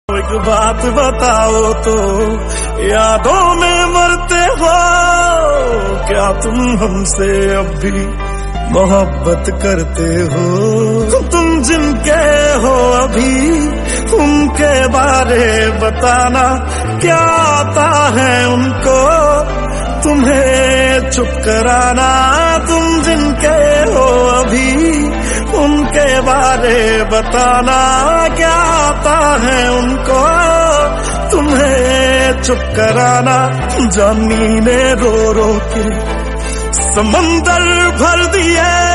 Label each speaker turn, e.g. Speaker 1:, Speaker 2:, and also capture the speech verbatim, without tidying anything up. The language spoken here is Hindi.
Speaker 1: एक बात बताओ तो, यादों में मरते हो क्या तुम हमसे अब भी मोहब्बत करते हो? तुम जिनके हो अभी उनके बारे बताना, क्या आता है उनको तुम्हें चुप कराना? तुम जिनके हो अभी उनके बारे बताना, क्या आता है उनको तुम्हें चुप कराना? जानी ने रो रो के समंदर भर दिए।